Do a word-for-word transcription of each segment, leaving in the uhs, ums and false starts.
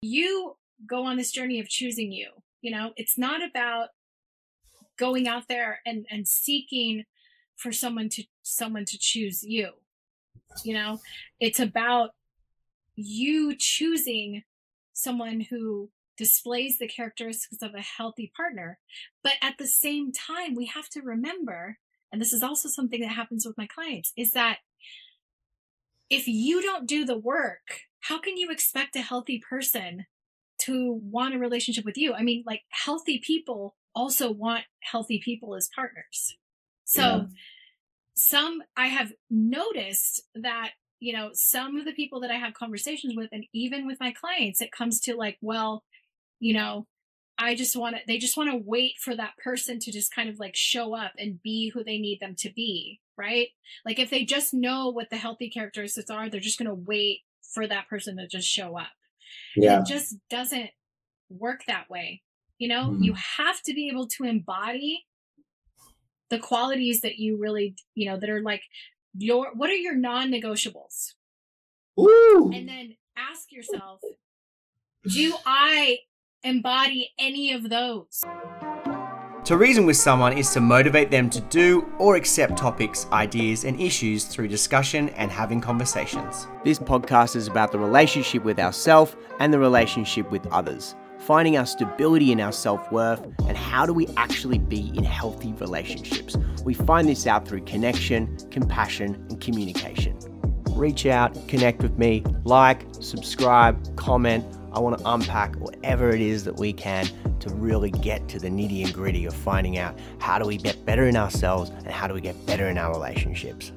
you go on this journey of choosing you. You know, it's not about going out there and, and seeking for someone to someone to choose you. You know, it's about you choosing someone who displays the characteristics of a healthy partner. But at the same time, we have to remember, and this is also something that happens with my clients, is that if you don't do the work, how can you expect a healthy person to want a relationship with you? I mean, like, healthy people also want healthy people as partners. So yeah. some, I have noticed that, you know, some of the people that I have conversations with, and even with my clients, it comes to like, well, you know, I just want to, they just want to wait for that person to just kind of like show up and be who they need them to be. Right. Like if they just know what the healthy characteristics are, they're just going to wait for that person to just show up. Yeah. And it just doesn't work that way. You know, mm-hmm. you have to be able to embody the qualities that you really, you know, that are like your, what are your non-negotiables? Woo! And then ask yourself, do I embody any of those? To reason with someone is to motivate them to do or accept topics, ideas, and issues through discussion and having conversations. This podcast is about the relationship with ourselves and the relationship with others, finding our stability in our self-worth, and how do we actually be in healthy relationships. We find this out through connection, compassion, and communication. Reach out, connect with me, like, subscribe, comment. I want to unpack whatever it is that we can to really get to the nitty and gritty of finding out how do we get better in ourselves and how do we get better in our relationships.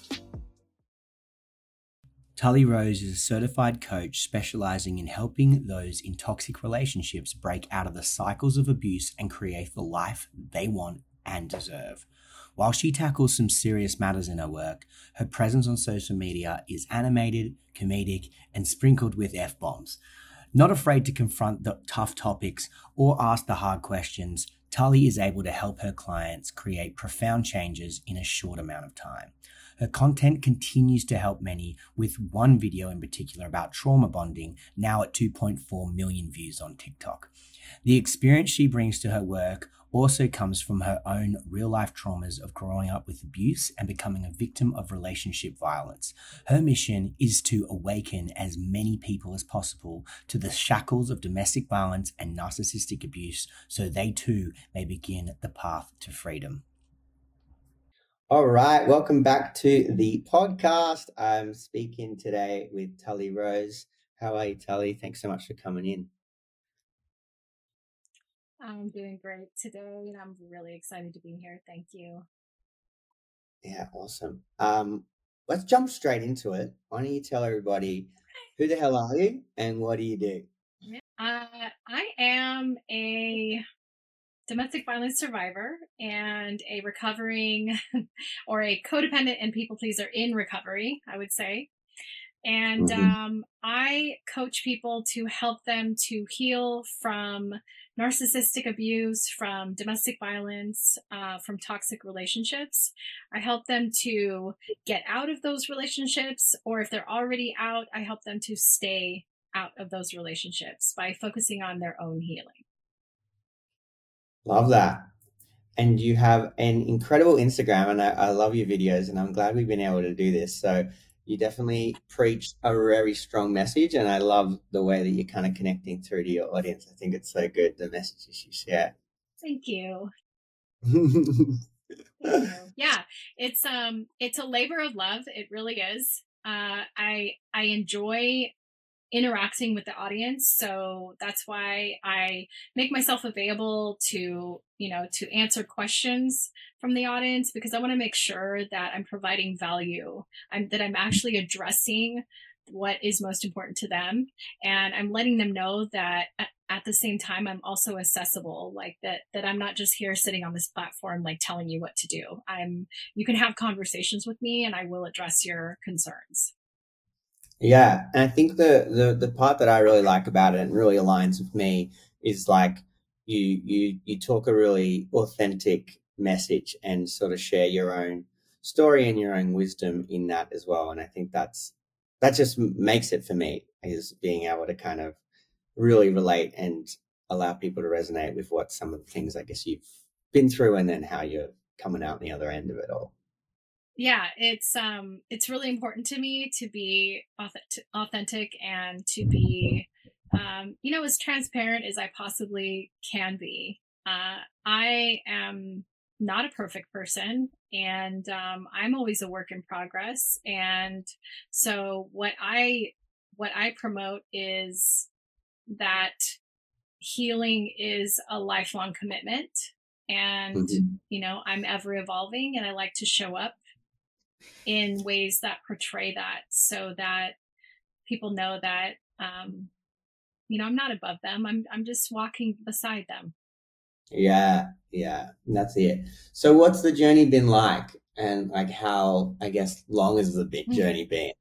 Tully Rose is a certified coach specializing in helping those in toxic relationships break out of the cycles of abuse and create the life they want and deserve. While she tackles some serious matters in her work, her presence on social media is animated, comedic, and sprinkled with F-bombs. Not afraid to confront the tough topics or ask the hard questions, Tully is able to help her clients create profound changes in a short amount of time. Her content continues to help many, with one video in particular about trauma bonding now at two point four million views on TikTok. The experience she brings to her work also comes from her own real-life traumas of growing up with abuse and becoming a victim of relationship violence. Her mission is to awaken as many people as possible to the shackles of domestic violence and narcissistic abuse so they too may begin the path to freedom. All right, welcome back to the podcast. I'm speaking today with Tully Rose. How are you, Tully? Thanks so much for coming in. I'm doing great today, and I'm really excited to be here. Thank you. Yeah, awesome. Um, let's jump straight into it. Why don't you tell everybody who the hell are you and what do you do? Uh, I am a domestic violence survivor and a recovering or a codependent and people pleaser in recovery, I would say. And mm-hmm. um, I coach people to help them to heal from narcissistic abuse, from domestic violence, uh, from toxic relationships. I help them to get out of those relationships, or if they're already out, I help them to stay out of those relationships by focusing on their own healing. Love that. And you have an incredible Instagram, and I, I love your videos, and I'm glad we've been able to do this. So you definitely preach a very strong message, and I love the way that you're kind of connecting through to your audience. I think it's so good, the messages you share. Thank you. Thank you. Yeah, it's um, it's a labor of love. It really is. Uh, I I enjoy interacting with the audience, so that's why I make myself available to, you know, to answer questions from the audience, because I want to make sure that I'm providing value. I'm that I'm actually addressing what is most important to them, and I'm letting them know that at the same time I'm also accessible, like that that I'm not just here sitting on this platform like telling you what to do. I'm you can have conversations with me and I will address your concerns. Yeah, and I think the, the the part that I really like about it and really aligns with me is like you you you talk a really authentic message and sort of share your own story and your own wisdom in that as well. And I think that's that just makes it for me, is being able to kind of really relate and allow people to resonate with what some of the things I guess you've been through and then how you're coming out on the other end of it all. Yeah, it's um it's really important to me to be authentic, authentic and to be um you know as transparent as I possibly can be. Uh I am not a perfect person, and um I'm always a work in progress, and so what I what I promote is that healing is a lifelong commitment, and Mm-hmm. you know I'm ever evolving, and I like to show up in ways that portray that, so that people know that um, you know I'm not above them. I'm I'm just walking beside them. Yeah, yeah, that's it. So what's the journey been like? And like how, I guess, long has the bit journey been?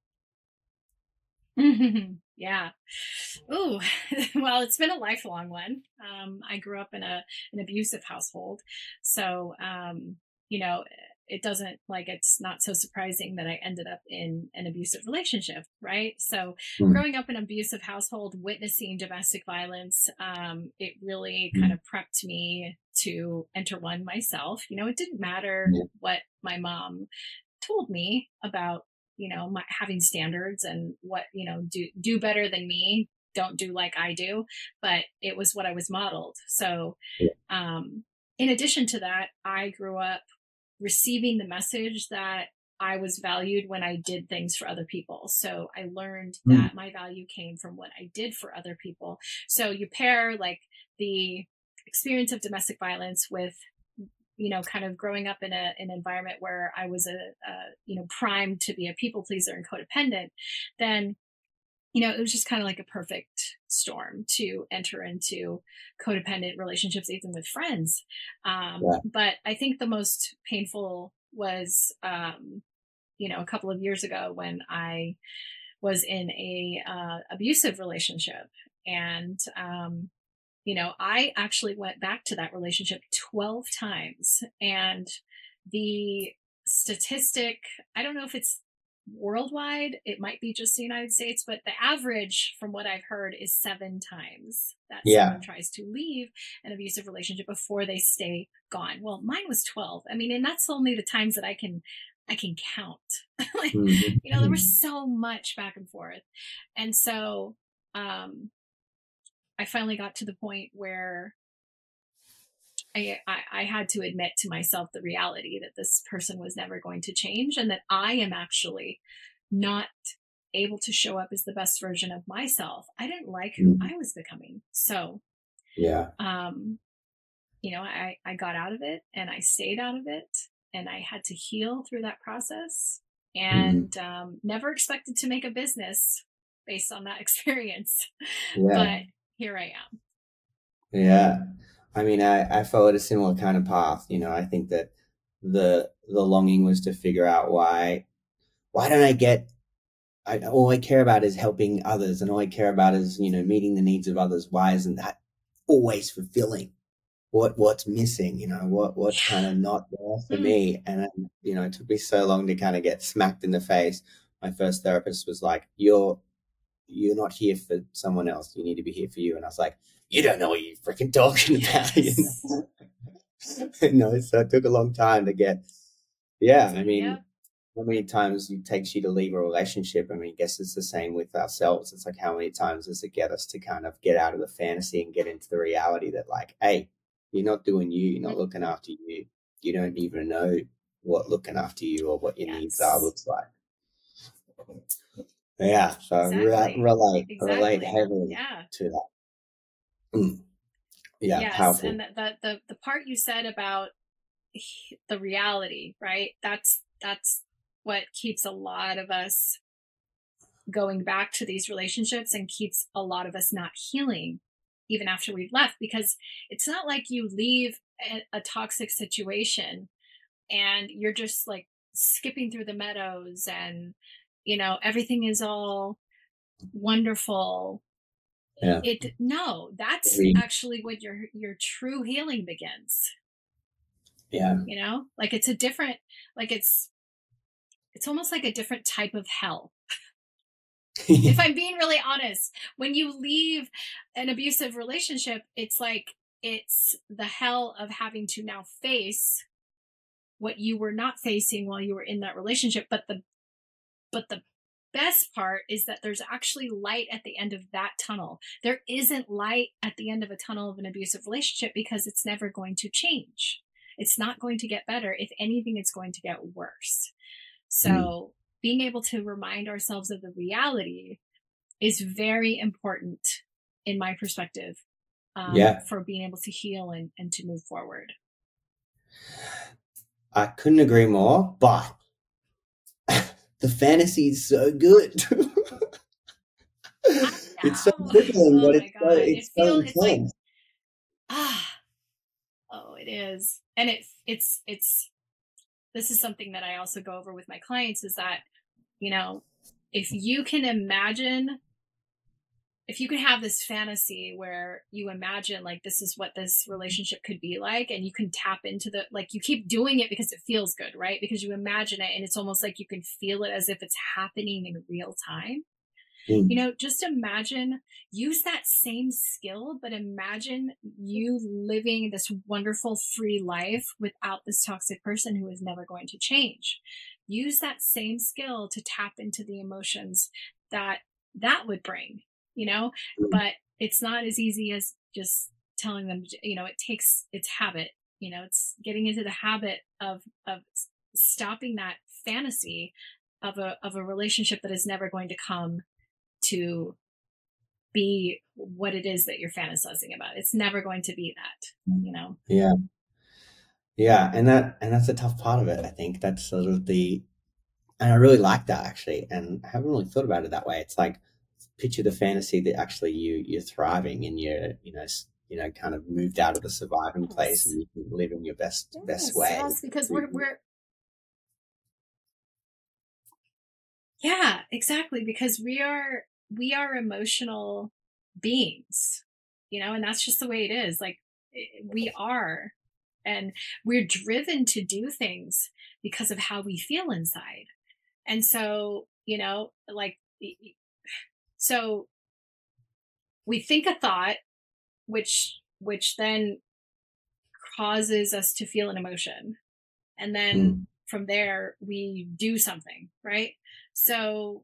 Yeah. Ooh. Well, it's been a lifelong one. Um, I grew up in a an abusive household, so um, you know, it doesn't like it's not so surprising that I ended up in an abusive relationship, right? So, Mm, growing up in an abusive household, witnessing domestic violence, um, it really kind mm, of prepped me to enter one myself. You know, it didn't matter yeah, what my mom told me about, you know, my having standards and what, you know, do do better than me, don't do like I do, but it was what I was modeled. So yeah. um in addition to that, I grew up receiving the message that I was valued when I did things for other people. So I learned Mm, that my value came from what I did for other people. So you pair like the experience of domestic violence with, you know, kind of growing up in a, an environment where I was a, a, you know, primed to be a people pleaser and codependent, then, you know, it was just kind of like a perfect storm to enter into codependent relationships, even with friends. Um, yeah. but I think the most painful was, um, you know, a couple of years ago when I was in a uh, abusive relationship, and um, you know, I actually went back to that relationship twelve times. And the statistic, I don't know if it's worldwide, it might be just the United States, but the average from what I've heard is seven times that Yeah. someone tries to leave an abusive relationship before they stay gone. Well, mine was twelve. I mean, and that's only the times that I can I can count. Like, Mhm, you know, there mm, was so much back and forth. And so um I finally got to the point where I, I, I had to admit to myself the reality that this person was never going to change, and that I am actually not able to show up as the best version of myself. I didn't like who mm, I was becoming. So, yeah. um, you know, I, I got out of it, and I stayed out of it, and I had to heal through that process, Mm, and um, never expected to make a business based on that experience. yeah. But here I am. Yeah. I mean, I, I followed a similar kind of path. You know, I think that the the longing was to figure out why why don't I get I all I care about is helping others and all I care about is, you know, meeting the needs of others. Why isn't that always fulfilling? What what's missing? You know, what what's kind of not there for Mm, me? And then, you know, it took me so long to kind of get smacked in the face. My first therapist was like, You're you're not here for someone else. You need to be here for you. And I was like, you don't know what you're freaking talking about, you yes. know? you know, so it took a long time to get, yeah, I mean, Yep. how many times it takes you to leave a relationship? I mean, I guess it's the same with ourselves. It's like, how many times does it get us to kind of get out of the fantasy and get into the reality that, like, hey, you're not doing you, you're not looking after you. You don't even know what looking after you or what your needs are Yes. looks like. Yeah, so re- Exactly. relate, relate Exactly. heavily Yeah. to that. Mm, yeah, Yes. And powerful. the, the the the part you said about the reality, right? That's that's what keeps a lot of us going back to these relationships, and keeps a lot of us not healing even after we've left, because it's not like you leave a, a toxic situation and you're just like skipping through the meadows, and you know everything is all wonderful. Yeah. It no, that's Agreed. actually when your your true healing begins. Yeah. You know, like it's a different, like it's it's almost like a different type of hell. If I'm being really honest, when you leave an abusive relationship, it's like it's the hell of having to now face what you were not facing while you were in that relationship. But the but the best part is that there's actually light at the end of that tunnel. There isn't light at the end of a tunnel of an abusive relationship because it's never going to change. It's not going to get better. If anything, it's going to get worse. So mm. being able to remind ourselves of the reality is very important in my perspective, um, yeah. for being able to heal and, and to move forward. I couldn't agree more, but the fantasy is so good. It's so crippling, oh but it's so, it's it feels, so it's like, ah, oh, it is. And it, it's, it's, this is something that I also go over with my clients is that, you know, if you can imagine, if you can have this fantasy where you imagine like this is what this relationship could be like, and you can tap into the, like you keep doing it because it feels good, right? Because you imagine it and it's almost like you can feel it as if it's happening in real time. Mm. You know, just imagine, use that same skill, but imagine you living this wonderful free life without this toxic person who is never going to change. Use that same skill to tap into the emotions that that would bring. You know, but it's not as easy as just telling them, you know, it takes, it's habit, you know, it's getting into the habit of, of stopping that fantasy of a, of a relationship that is never going to come to be what it is that you're fantasizing about. It's never going to be that, you know? Yeah. Yeah. And that, and that's a tough part of it. I think that's sort of the, and I really like that actually. And I haven't really thought about it that way. It's like, picture the fantasy that actually you you're thriving and you're you know you know kind of moved out of the surviving yes. place and you can live in your best yes, best way. Yes, because we're we're yeah, exactly, because we are we are emotional beings, you know, and that's just the way it is. Like we are, and we're driven to do things because of how we feel inside. And so, you know, like so we think a thought, which which then causes us to feel an emotion. And then mm. from there, we do something, right? So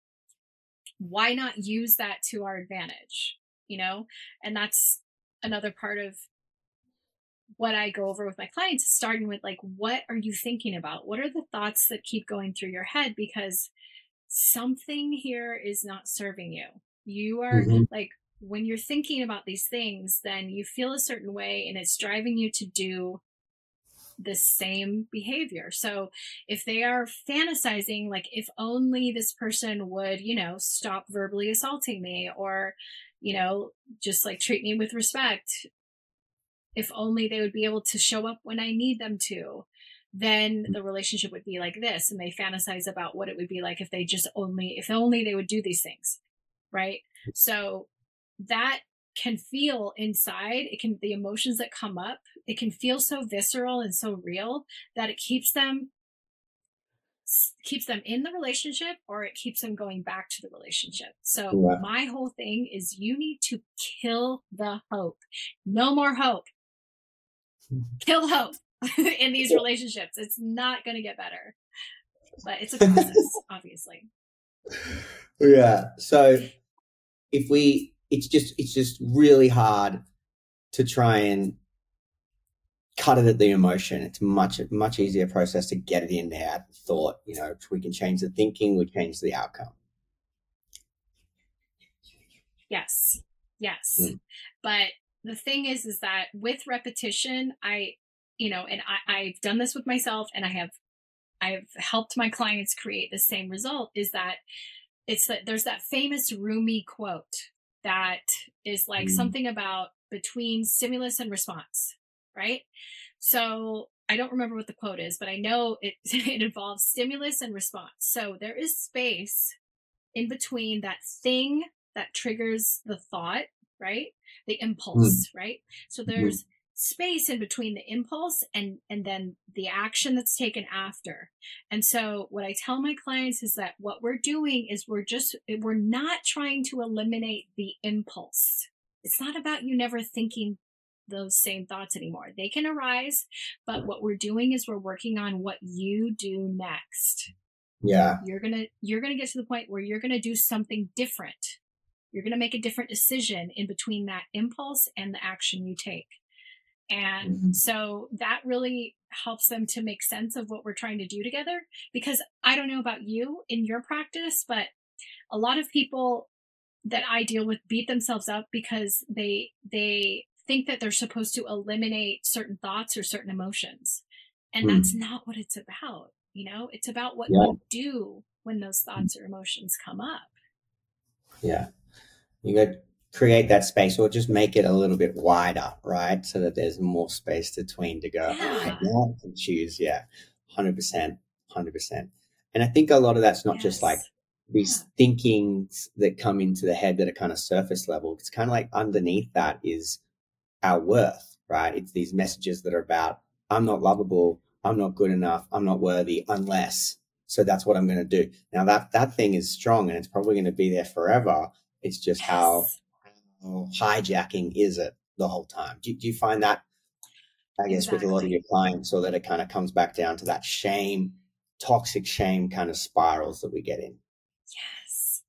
why not use that to our advantage, you know? And that's another part of what I go over with my clients, starting with like, what are you thinking about? What are the thoughts that keep going through your head? Because something here is not serving you. You are mm-hmm. like, when you're thinking about these things, then you feel a certain way and it's driving you to do the same behavior. So if they are fantasizing, like if only this person would, you know, stop verbally assaulting me or, you know, just like treat me with respect, if only they would be able to show up when I need them to, then the relationship would be like this. And they fantasize about what it would be like if they just only, if only they would do these things. Right. So that can feel inside. It can, the emotions that come up, it can feel so visceral and so real that it keeps them, keeps them in the relationship or it keeps them going back to the relationship. So yeah. my whole thing is you need to kill the hope. No more hope. Kill hope in these relationships. It's not going to get better, but it's a process, obviously. Yeah. So if we, it's just, it's just really hard to try and cut it at the emotion. It's much, much easier process to get it in there. Thought, you know, we can change the thinking, we change the outcome. Yes. Yes. Mm. But the thing is, is that with repetition, I, you know, and I, I've done this with myself and I have, I've helped my clients create the same result, is that it's that there's that famous Rumi quote that is like mm. something about between stimulus and response, right? So I don't remember what the quote is, but I know it, it involves stimulus and response. So there is space in between that thing that triggers the thought, right? The impulse, mm. right? So there's mm. space in between the impulse and and then the action that's taken after. And so what I tell my clients is that what we're doing is we're just we're not trying to eliminate the impulse. It's not about you never thinking those same thoughts anymore. They can arise, but what we're doing is we're working on what you do next. Yeah. You're going to you're going to get to the point where you're going to do something different. You're going to make a different decision in between that impulse and the action you take. And mm-hmm. so that really helps them to make sense of what we're trying to do together. Because I don't know about you in your practice, but a lot of people that I deal with beat themselves up because they they think that they're supposed to eliminate certain thoughts or certain emotions. And mm. that's not what it's about. You know, it's about what yeah. you do when those thoughts or emotions come up. Yeah. You got to create that space, or just make it a little bit wider, right? So that there's more space between to go, yeah. oh, I can choose. Yeah. one hundred percent. one hundred percent. And I think a lot of that's not yes. just like these yeah. thinkings that come into the head that are kind of surface level. It's kind of like underneath that is our worth, right? It's these messages that are about, I'm not lovable, I'm not good enough, I'm not worthy unless, so that's what I'm going to do. Now that, that thing is strong and it's probably going to be there forever. It's just yes. how, how hijacking is it the whole time. Do, do you find that, I guess, exactly. with a lot of your clients, or that it kind of comes back down to that shame, toxic shame kind of spirals that we get in? Yes.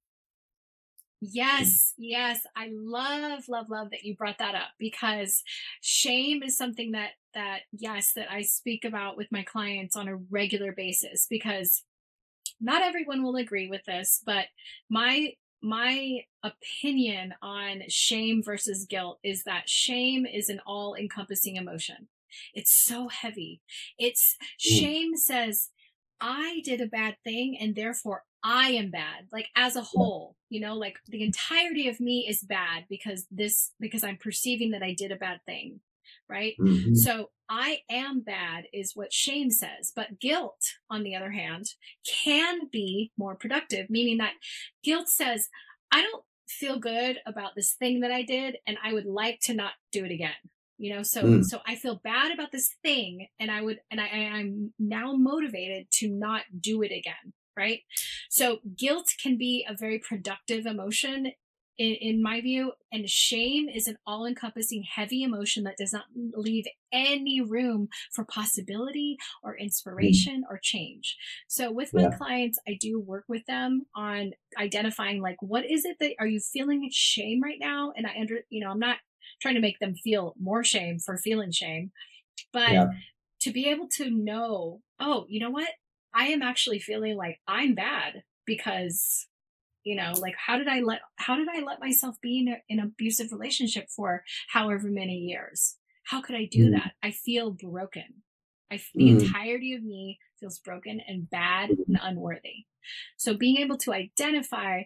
Yes, yes. I love, love, love that you brought that up, because shame is something that, that, yes, that I speak about with my clients on a regular basis, because not everyone will agree with this, but my, my opinion on shame versus guilt is that shame is an all encompassing emotion. It's so heavy. It's mm. shame says, I did a bad thing and therefore I am bad, like as a whole, you know, like the entirety of me is bad because this, because I'm perceiving that I did a bad thing, right? Mm-hmm. So I am bad is what shame says. But guilt, on the other hand, can be more productive, meaning that guilt says, I don't feel good about this thing that I did and I would like to not do it again. You know, so, mm. so I feel bad about this thing and I would, and I, I'm now motivated to not do it again. Right. So guilt can be a very productive emotion in, in my view. And shame is an all encompassing heavy emotion that does not leave any room for possibility or inspiration mm. or change. So with my yeah. clients, I do work with them on identifying, like, what is it that, are you feeling shame right now? And I under, you know, I'm not trying to make them feel more shame for feeling shame, but yeah. to be able to know, oh, you know what? I am actually feeling like I'm bad because, you know, like, how did I let, how did I let myself be in a, an abusive relationship for however many years? How could I do mm. that? I feel broken. I, the mm. entirety of me feels broken and bad and unworthy. So being able to identify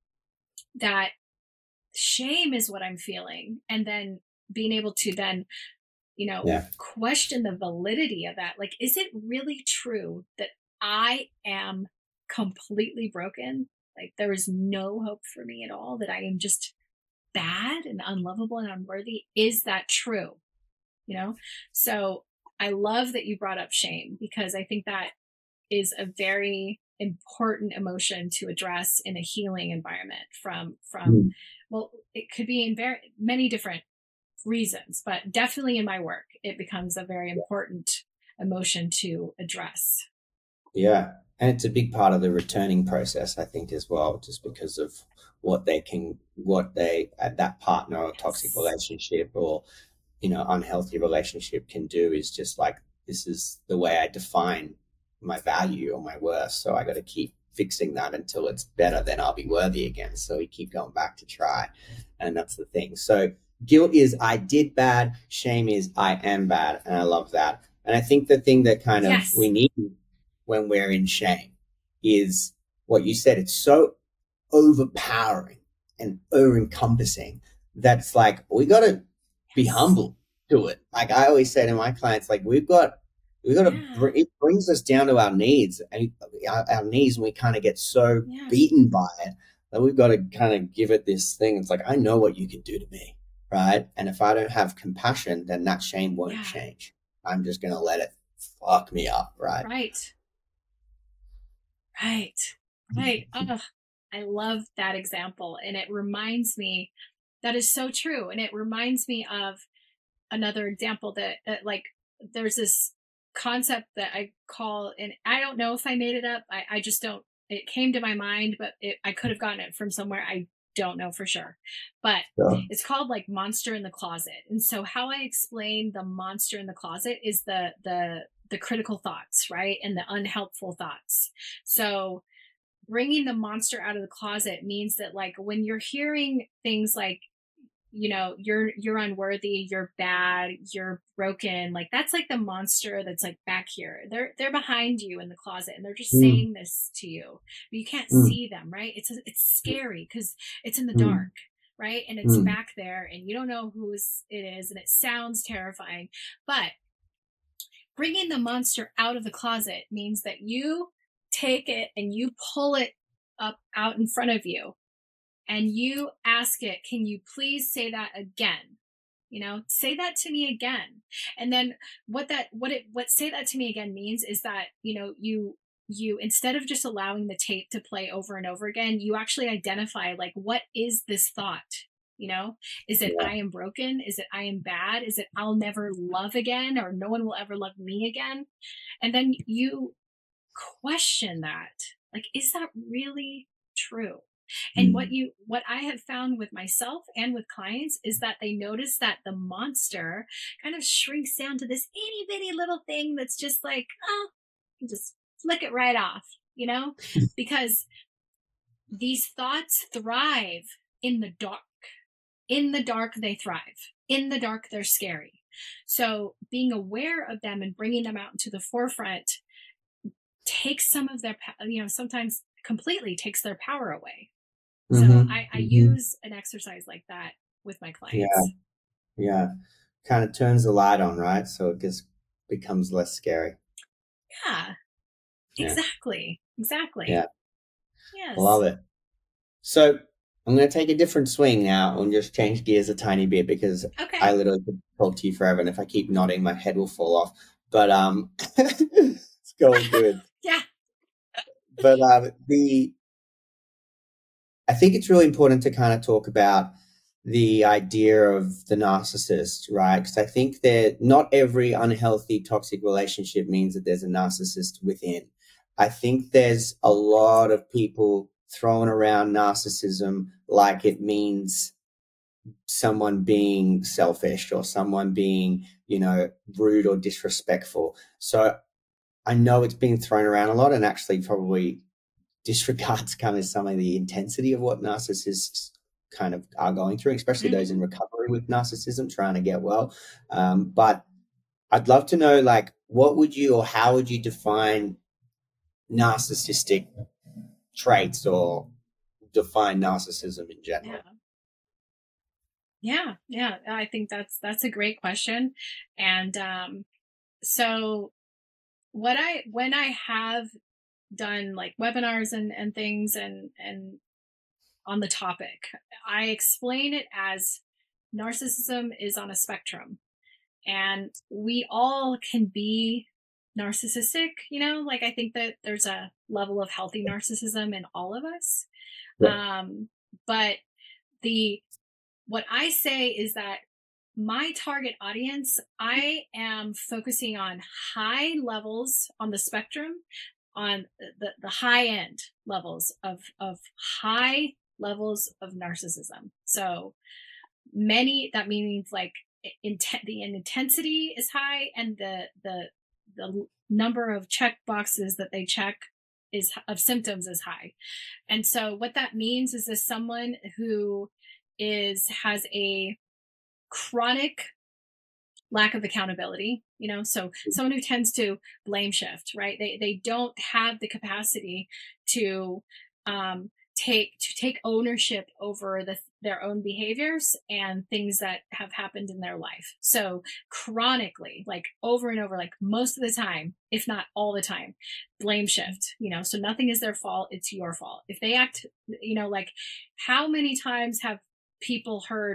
that shame is what I'm feeling, and then being able to then, you know, yeah. question the validity of that. Like, is it really true that I am completely broken? Like, there is no hope for me at all, that I am just bad and unlovable and unworthy. Is that true? You know? So I love that you brought up shame, because I think that is a very important emotion to address in a healing environment from, from, mm. well, it could be in very many different reasons, but definitely in my work, it becomes a very important emotion to address. Yeah. And it's a big part of the returning process, I think, as well, just because of what they can, what they, at that partner or toxic yes. relationship or, you know, unhealthy relationship can do is just like, this is the way I define my value or my worth. So I got to keep fixing that until it's better, then I'll be worthy again. So we keep going back to try. And that's the thing. So guilt is I did bad. Shame is I am bad. And I love that. And I think the thing that kind of yes. we need when we're in shame is what you said. It's so overpowering and over encompassing that's like, we got to be humble to it. Like I always say to my clients, like we've got, we got to, yeah. it brings us down to our knees and our, our knees, and we kind of get so yeah. beaten by it that we've got to kind of give it this thing. It's like, I know what you can do to me. right? And if I don't have compassion, then that shame won't Yeah. change. I'm just going to let it fuck me up, right? Right. Right. Right. Oh, I love that example. And it reminds me, that is so true. And it reminds me of another example that, that like, there's this concept that I call, and I don't know if I made it up. I, I just don't, it came to my mind, but it, I could have gotten it from somewhere. I don't know for sure, but So, it's called like monster in the closet. And so how I explain the monster in the closet is the, the, the critical thoughts, right? And the unhelpful thoughts. So bringing the monster out of the closet means that like when you're hearing things like, you know, you're you're unworthy, you're bad, you're broken, like that's like the monster that's like back here. They're they're behind you in the closet and they're just mm, saying this to you. But you can't mm, see them, right? It's it's scary because it's in the mm, dark, right? And it's mm, back there and you don't know who's it is and it sounds terrifying. But bringing the monster out of the closet means that you take it and you pull it up out in front of you and you ask it, can you please say that again? You know, say that to me again. And then what that, what it, what say that to me again means is that, you know, you, you, instead of just allowing the tape to play over and over again, you actually identify like, what is this thought? You know, is it yeah. I am broken? Is it I am bad? Is it I'll never love again or no one will ever love me again? And then you question that. Like, is that really true? And what Mm, you what I have found with myself and with clients is that they notice that the monster kind of shrinks down to this itty bitty little thing that's just like, oh, you just flick it right off, you know? Because these thoughts thrive in the dark. In the dark, they thrive. In the dark, they're scary. So being aware of them and bringing them out into the forefront takes some of their, you know, sometimes completely takes their power away. So mm-hmm, I, I mm-hmm. use an exercise like that with my Yeah, clients. yeah. Kind of turns the light on, right? So it just becomes less scary. Yeah, Yeah, exactly. Exactly. yeah. Yes. Love it. So I'm going to take a different swing now and just change gears a tiny bit because Okay. I literally could talk to you forever, and if I keep nodding, my head will fall off. But um, it's going good. Yeah. But um, the I think it's really important to kind of talk about the idea of the narcissist, right? Because I think that not every unhealthy, toxic relationship means that there's a narcissist within. I think there's a lot of people throwing around narcissism like it means someone being selfish or someone being, you know, rude or disrespectful. So I know it's being thrown around a lot and actually probably disregards kind of some of the intensity of what narcissists kind of are going through, especially those in Mm-hmm. recovery with narcissism, trying to get well. Um, but I'd love to know, like, what would you or how would you define narcissistic traits or define narcissism in Yeah. general? Yeah. Yeah. I think that's that's a great question. And um, so what I when I have done like webinars and and things and and on the topic, I explain it as narcissism is on a spectrum and we all can be narcissistic, you know, like I think that there's a level of healthy narcissism in all of us. Yeah. Um, but the what I say is that my target audience, I am focusing on high levels on the spectrum, on the, the high end levels of, of high levels of narcissism. So many, that means like intent, the intensity is high and the, the, the number of check boxes that they check is of symptoms is high. And so what that means is this someone who is, has a chronic lack of accountability, you know, so someone who tends to blame shift, right? They, they don't have the capacity to, um, take, to take ownership over the, their own behaviors and things that have happened in their life. So chronically, like over and over, like most of the time, if not all the time, blame shift, you know, so nothing is their fault. It's your fault. If they act, you know, like how many times have people heard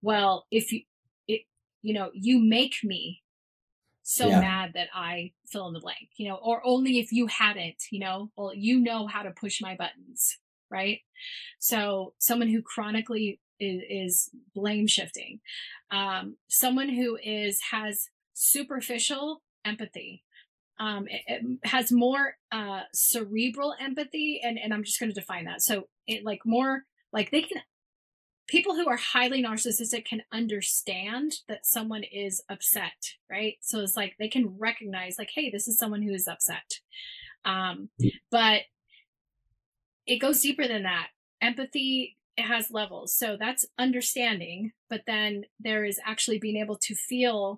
well, if you, it, you know, you make me so Yeah. mad that I fill in the blank, you know, or only if you hadn't, you know, well, you know how to push my buttons, right? So someone who chronically is, is blame shifting, um, someone who is, has superficial empathy, um, it, it has more uh, cerebral empathy. And, and I'm just going to define that. So it like more like they can, people who are highly narcissistic can understand that someone is upset, right? So it's like they can recognize like, hey, this is someone who is upset. Um, but it goes deeper than that. Empathy, it has levels. So that's understanding, but then there is actually being able to feel,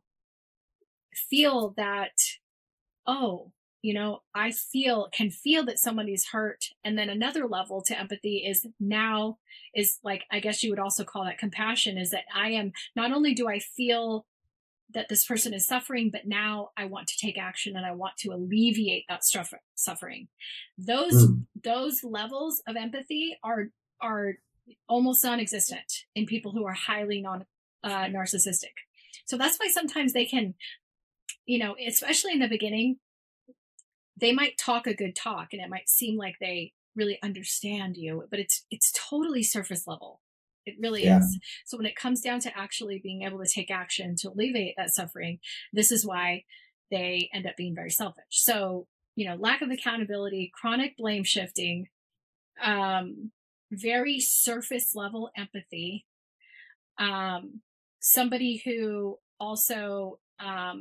feel that, oh, you know, I feel, can feel that somebody's hurt. And then another level to empathy is now is like, I guess you would also call that compassion, is that I am, not only do I feel that this person is suffering, but now I want to take action and I want to alleviate that suffer- suffering. Those, mm. those levels of empathy are, are almost non-existent in people who are highly non uh, narcissistic. So that's why sometimes they can, you know, especially in the beginning, they might talk a good talk and it might seem like they really understand you, but it's, it's totally surface level. It really yeah. is. So when it comes down to actually being able to take action to alleviate that suffering, this is why they end up being very selfish. So, you know, lack of accountability, chronic blame shifting, um, very surface level empathy, um, somebody who also, um,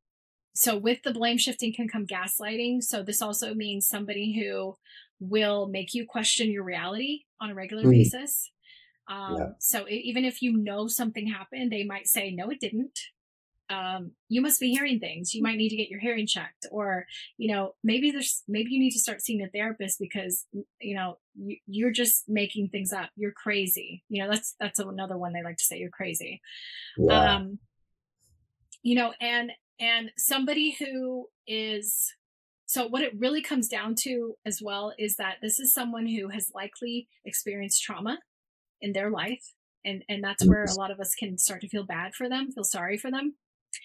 so with the blame shifting can come gaslighting. So this also means somebody who will make you question your reality on a regular mm. basis. Um, yeah. So it, even if you know something happened, they might say, no, it didn't. Um, you must be hearing things. You might need to get your hearing checked, or, you know, maybe there's, maybe you need to start seeing a therapist because, you know, you, you're just making things up. You're crazy. You know, that's, that's another one they like to say, you're crazy. Yeah. Um, you know, and, and somebody who is, so what it really comes down to as well is that this is someone who has likely experienced trauma in their life. And, and that's where a lot of us can start to feel bad for them, feel sorry for them.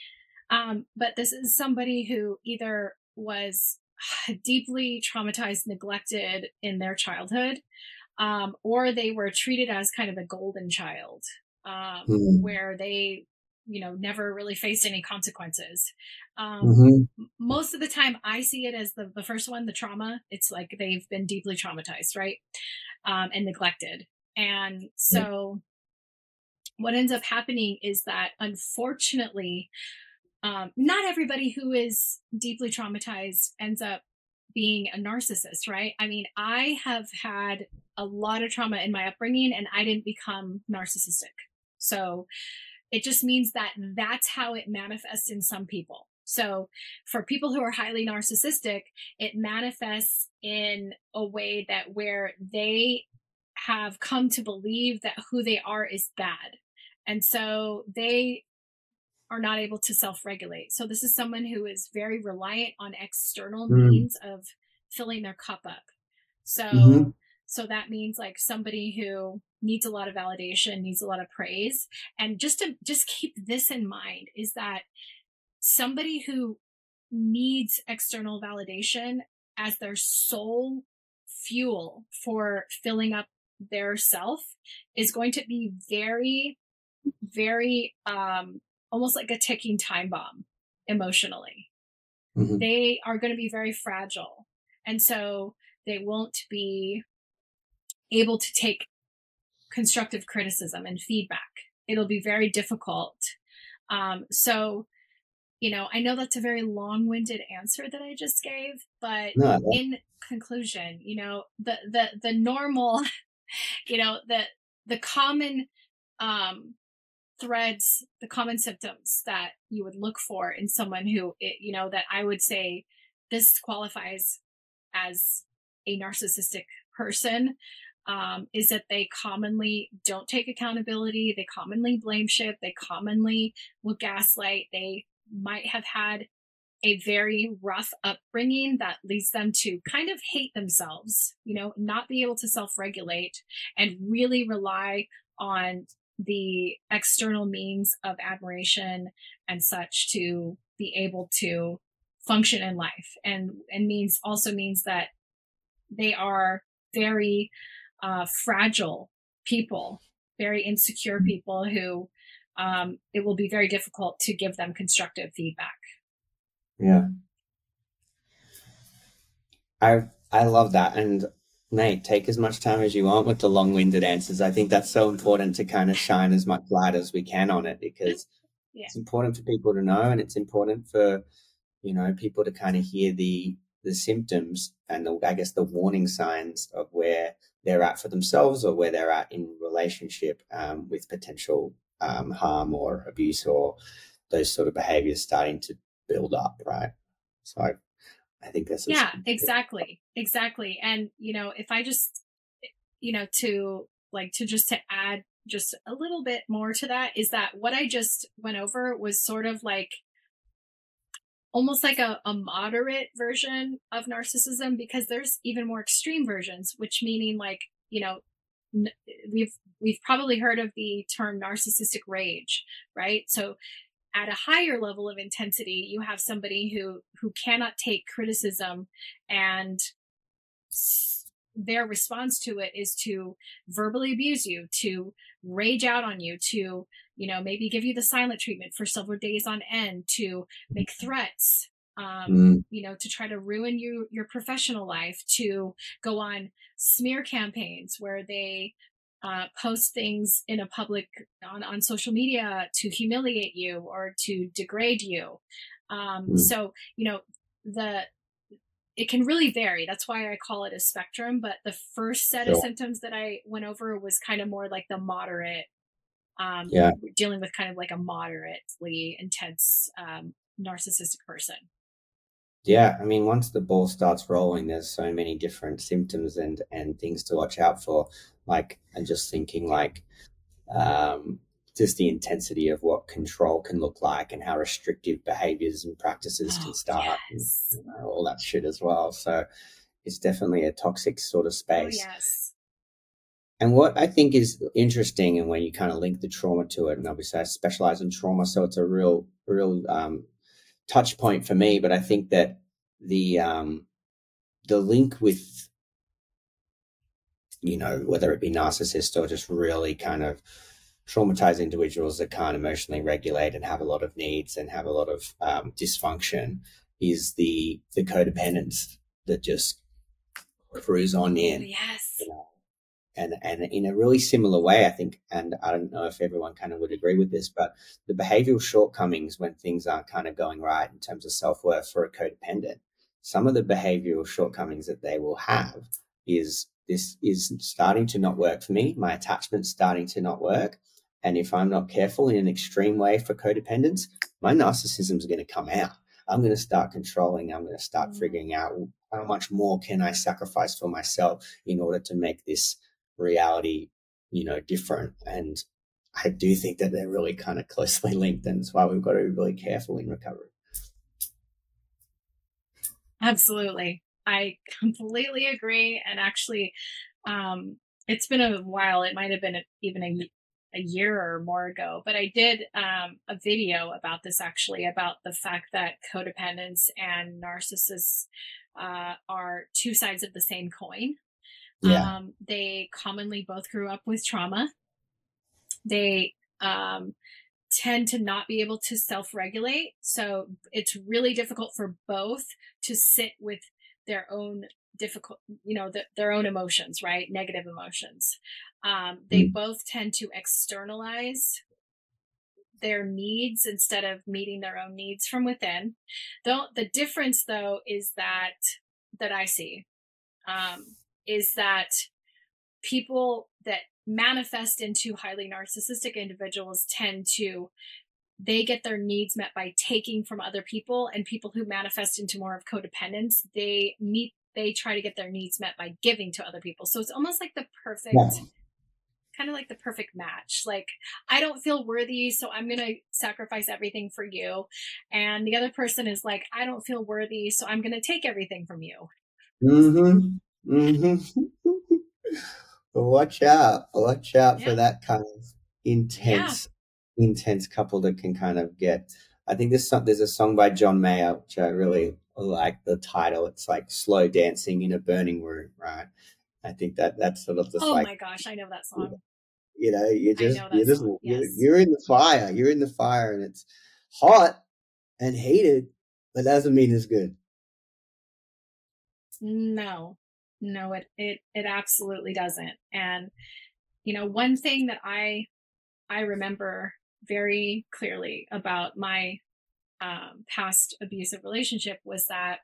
Um, but this is somebody who either was deeply traumatized, neglected in their childhood, um, or they were treated as kind of a golden child, um, mm. where they, you know, never really faced any consequences. Um, mm-hmm. Most of the time I see it as the, the first one, the trauma. It's like they've been deeply traumatized, right? Um, and neglected. And so what ends up happening is that, unfortunately, um, not everybody who is deeply traumatized ends up being a narcissist, right? I mean, I have had a lot of trauma in my upbringing and I didn't become narcissistic. So it just means that that's how it manifests in some people. So for people who are highly narcissistic, it manifests in a way that where they have come to believe that who they are is bad. And so they are not able to self-regulate. So this is someone who is very reliant on external mm. means of filling their cup up. So, mm-hmm. so that means like somebody who needs a lot of validation, needs a lot of praise. And just to just keep this in mind is that somebody who needs external validation as their sole fuel for filling up their self is going to be very, very, um, almost like a ticking time bomb emotionally. Mm-hmm. They are going to be very fragile. And so they won't be able to take constructive criticism and feedback. It'll be very difficult. Um, so, you know, I know that's a very long-winded answer that I just gave, but no, in conclusion, you know, the, the, the normal, you know, the, the common, um, threads, the common symptoms that you would look for in someone who, you know, that I would say this qualifies as a narcissistic person, um, is that they commonly don't take accountability. They commonly blame shift. They commonly will gaslight. They might have had a very rough upbringing that leads them to kind of hate themselves, you know, not be able to self-regulate and really rely on the external means of admiration and such to be able to function in life, and and means also means that they are very uh, fragile people, very insecure people who um, it will be very difficult to give them constructive feedback. Yeah. I I love that. And mate, take as much time as you want with the long-winded answers. I think that's so important to kind of shine as much light as we can on it, because yeah. it's important for people to know, and it's important for, you know, people to kind of hear the the symptoms and the, I guess the warning signs of where they're at for themselves, or where they're at in relationship um, with potential um, harm or abuse, or those sort of behaviors starting to build up, right? So I, I think that's yeah, exactly, exactly. And you know, if I just, you know, to like to just to add just a little bit more to that, is that what I just went over was sort of like almost like a, a moderate version of narcissism, because there's even more extreme versions, which meaning like, you know, n- we've we've probably heard of the term narcissistic rage, right? So at a higher level of intensity, you have somebody who who cannot take criticism, and their response to it is to verbally abuse you, to rage out on you, to, you know, maybe give you the silent treatment for several days on end, to make threats, um, mm. you know, to try to ruin you, your professional life, to go on smear campaigns where they uh, post things in a public on, on social media to humiliate you or to degrade you. Um, mm. So, you know, the, it can really vary. That's why I call it a spectrum. But the first set sure. of symptoms that I went over was kind of more like the moderate, um, yeah. dealing with kind of like a moderately intense um, narcissistic person. Yeah, I mean, once the ball starts rolling, there's so many different symptoms and and things to watch out for. Like, I'm just thinking like, um, just the intensity of what control can look like, and how restrictive behaviors and practices oh, can start, yes. and, you know, all that shit as well. So it's definitely a toxic sort of space. Oh, yes. And what I think is interesting, and when you kind of link the trauma to it, and obviously I specialize in trauma, so it's a real, real um, touch point for me. But I think that the um, the link with, you know, whether it be narcissist or just really kind of traumatized individuals that can't emotionally regulate and have a lot of needs and have a lot of um, dysfunction, is the the codependence that just cruise on in. Oh, yes. You know? And and in a really similar way, I think, and I don't know if everyone kind of would agree with this, but the behavioral shortcomings when things aren't kind of going right in terms of self-worth for a codependent, some of the behavioral shortcomings that they will have is this is starting to not work for me. My attachment's starting to not work. And if I'm not careful in an extreme way for codependence, my narcissism is going to come out. I'm going to start controlling. I'm going to start mm-hmm. figuring out how much more can I sacrifice for myself in order to make this reality, you know, different. And I do think that they're really kind of closely linked, and that's why we've got to be really careful in recovery. Absolutely. I completely agree. And actually, um, it's been a while. It might have been a, even a, a year or more ago, but I did um, a video about this, actually, about the fact that codependence and narcissists uh, are two sides of the same coin. Yeah. Um, they commonly both grew up with trauma. They um, tend to not be able to self-regulate. So it's really difficult for both to sit with their own difficult, you know, the, their own emotions, right? Negative emotions. Um, they mm. both tend to externalize their needs instead of meeting their own needs from within. Though the difference, though, is that, that I see, um, is that people that manifest into highly narcissistic individuals tend to, they get their needs met by taking from other people, and people who manifest into more of codependence, they meet, they try to get their needs met by giving to other people. So it's almost like the perfect, yeah. kind of like the perfect match. Like, I don't feel worthy, so I'm going to sacrifice everything for you. And the other person is like, I don't feel worthy, so I'm going to take everything from you. Mm-hmm. Mm-hmm. Watch out. Watch out yeah. for that kind of intense, yeah. intense couple that can kind of get. I think there's some, there's a song by John Mayer which I really like the title. It's like slow dancing in a burning room, right? I think that that's sort of just oh like. Oh my gosh, I know that song. You know, you just know you just song. you're, yes. you're in the fire. You're in the fire, and it's hot and heated, but that doesn't mean it's good. No, no, it it it absolutely doesn't. And you know, one thing that I I remember very clearly about my um, past abusive relationship was that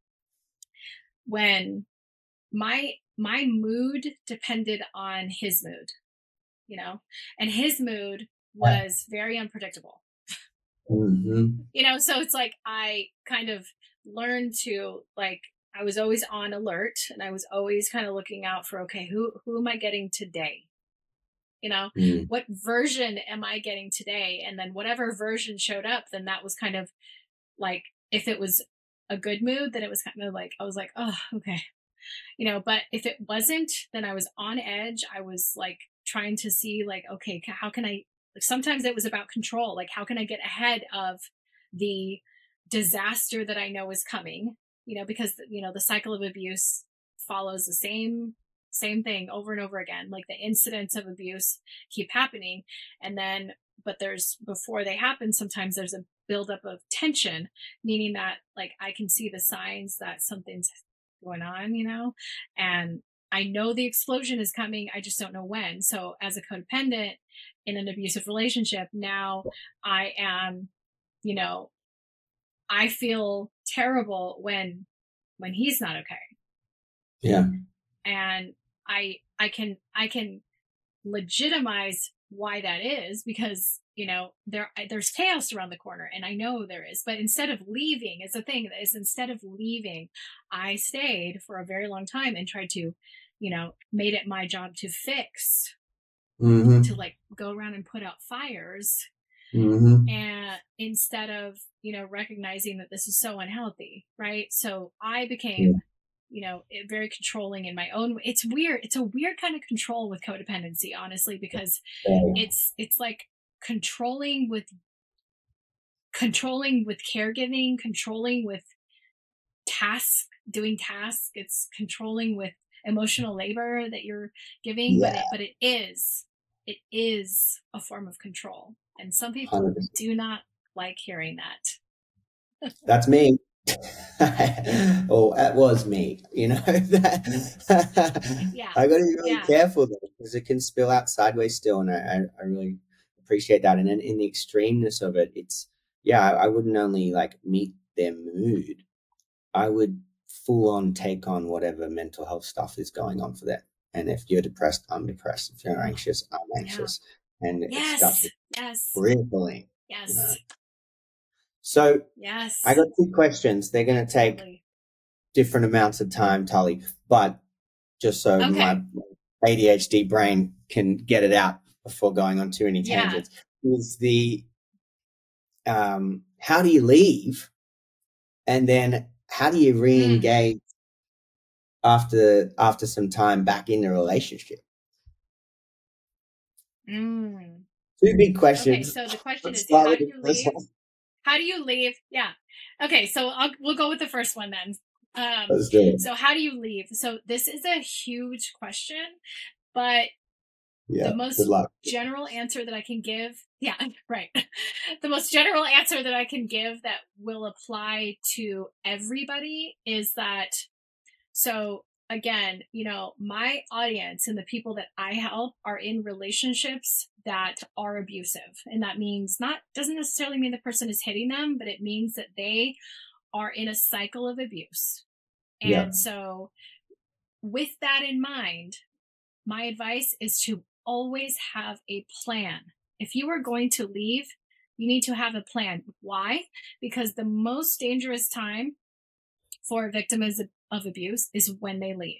when my my mood depended on his mood, you know, and his mood was very unpredictable. Mm-hmm. You know, so it's like I kind of learned to like I was always on alert, and I was always kind of looking out for, okay, who who am I getting today? You know, mm. what version am I getting today? And then whatever version showed up, then that was kind of like, if it was a good mood, then it was kind of like, I was like, oh, okay. You know, but if it wasn't, then I was on edge. I was like trying to see like, okay, how can I, like, sometimes it was about control. Like, how can I get ahead of the disaster that I know is coming? You know, because, you know, the cycle of abuse follows the same same thing over and over again. Like the incidents of abuse keep happening. And then, but there's, before they happen, sometimes there's a buildup of tension, meaning that like I can see the signs that something's going on, you know, and I know the explosion is coming. I just don't know when. So as a codependent in an abusive relationship, now I am, you know, I feel terrible when, when he's not okay. Yeah. And I, I can, I can legitimize why that is, because, you know, there, there's chaos around the corner, and I know there is, but instead of leaving, is the thing that is, instead of leaving, I stayed for a very long time and tried to, you know, made it my job to fix, mm-hmm. to like go around and put out fires. Mm-hmm. And instead of, you know, recognizing that this is so unhealthy, right? So I became, yeah. you know, very controlling in my own way. It's weird. It's a weird kind of control with codependency, honestly, because yeah. it's, it's like controlling with, controlling with caregiving, controlling with tasks, doing tasks. It's controlling with emotional labor that you're giving, yeah. but it, but it is, it is a form of control. And some people one hundred percent do not like hearing that. That's me. Oh, that was me, you know. Yeah. I got to be really yeah. careful though, because it can spill out sideways still, and I, I really appreciate that. And then in the extremeness of it, it's yeah, I, I wouldn't only like meet their mood, I would full on take on whatever mental health stuff is going on for them. And if you're depressed, I'm depressed. If you're anxious, I'm anxious. Yeah. And yes. it starts yes. rippling. Yes. You know? So yes. I got two questions. They're going to take totally. different amounts of time, Tully, but just so okay. my A D H D brain can get it out before going on too many tangents, yeah. is the um, how do you leave, and then how do you re-engage mm. after after some time back in the relationship? Mm. Two big questions. Okay, so the question Let's is, how do you leave? One. How do you leave? Yeah. Okay, so I'll, we'll go with the first one then. Um, Let's do it. So how do you leave? So this is a huge question, but yeah, the most general answer that I can give, yeah, right. The most general answer that I can give that will apply to everybody is that, so again, you know, my audience and the people that I help are in relationships that are abusive. And that means not, doesn't necessarily mean the person is hitting them, but it means that they are in a cycle of abuse. And yeah. so with that in mind, my advice is to always have a plan. If you are going to leave, you need to have a plan. Why? Because the most dangerous time for victims of abuse is when they leave.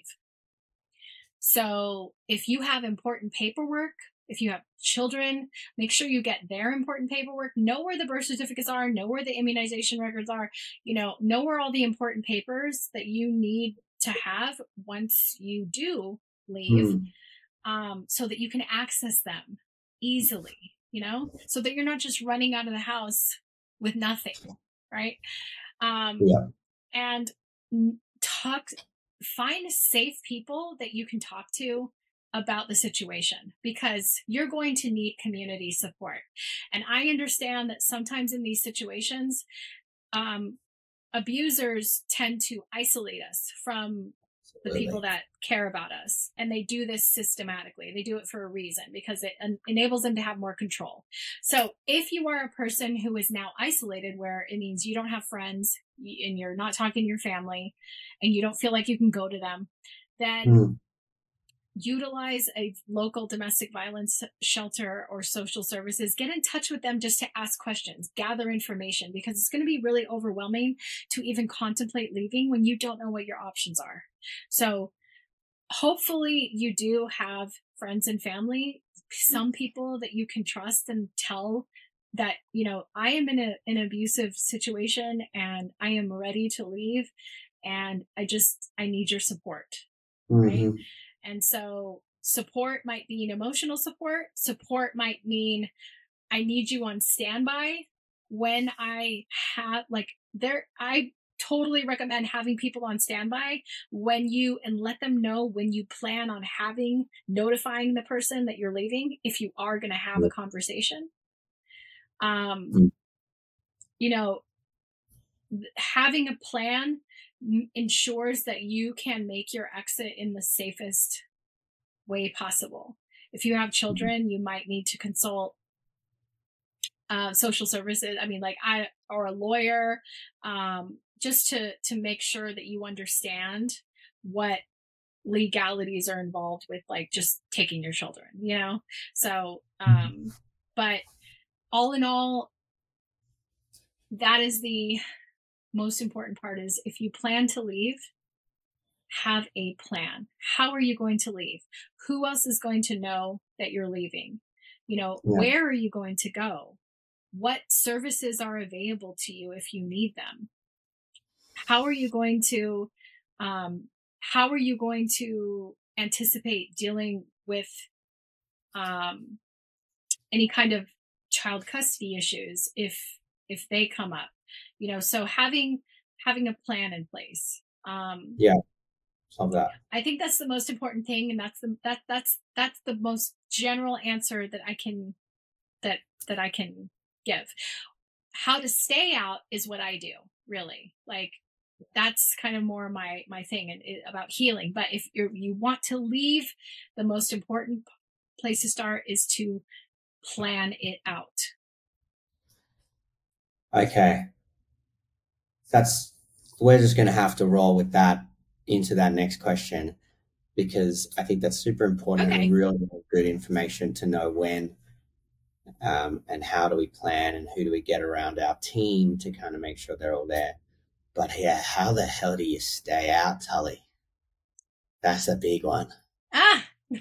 So if you have important paperwork, if you have children, make sure you get their important paperwork, know where the birth certificates are, know where the immunization records are, you know, know where all the important papers that you need to have once you do leave, mm. um, so that you can access them. easily, you know, so that you're not just running out of the house with nothing, right? Um, Yeah. and talk, find safe people that you can talk to about the situation, because you're going to need community support. And I understand that sometimes in these situations, um, abusers tend to isolate us from the people that care about us. And they do this systematically. They do it for a reason, because it en- enables them to have more control. So if you are a person who is now isolated, where it means you don't have friends and you're not talking to your family and you don't feel like you can go to them, then mm. utilize a local domestic violence shelter or social services. Get in touch with them just to ask questions, gather information, because it's going to be really overwhelming to even contemplate leaving when you don't know what your options are. So hopefully you do have friends and family, some people that you can trust and tell that, you know, I am in a, an abusive situation and I am ready to leave, and I just, I need your support. Mm-hmm. Right. And so support might mean emotional support. Support might mean I need you on standby when I have, like, there, I totally recommend having people on standby when you, and let them know when you plan on having, notifying the person that you're leaving, if you are going to have a conversation. Um, mm. You know, having a plan ensures that you can make your exit in the safest way possible. If you have children, you might need to consult uh, social services. I mean, like I, or a lawyer, um, just to, to make sure that you understand what legalities are involved with, like, just taking your children, you know? So, um, but all in all, that is the most important part, is if you plan to leave, have a plan. How are you going to leave? Who else is going to know that you're leaving? You know, yeah. Where are you going to go? What services are available to you if you need them? How are you going to, um, how are you going to anticipate dealing with um, any kind of child custody issues if if they come up? You know, so having having a plan in place. Um, yeah. Love that. I think that's the most important thing, and that's the that that's that's the most general answer that I can that that I can give. How to stay out is what I do, really. Like, that's kind of more my my thing, and it, about healing. But if you you want to leave, the most important place to start is to plan it out. Okay, that's we're just going to have to roll with that into that next question, because I think that's super important okay. and really good information to know when um, and how do we plan and who do we get around our team to kind of make sure they're all there. But yeah, how the hell do you stay out, Tully? That's a big one. Ah,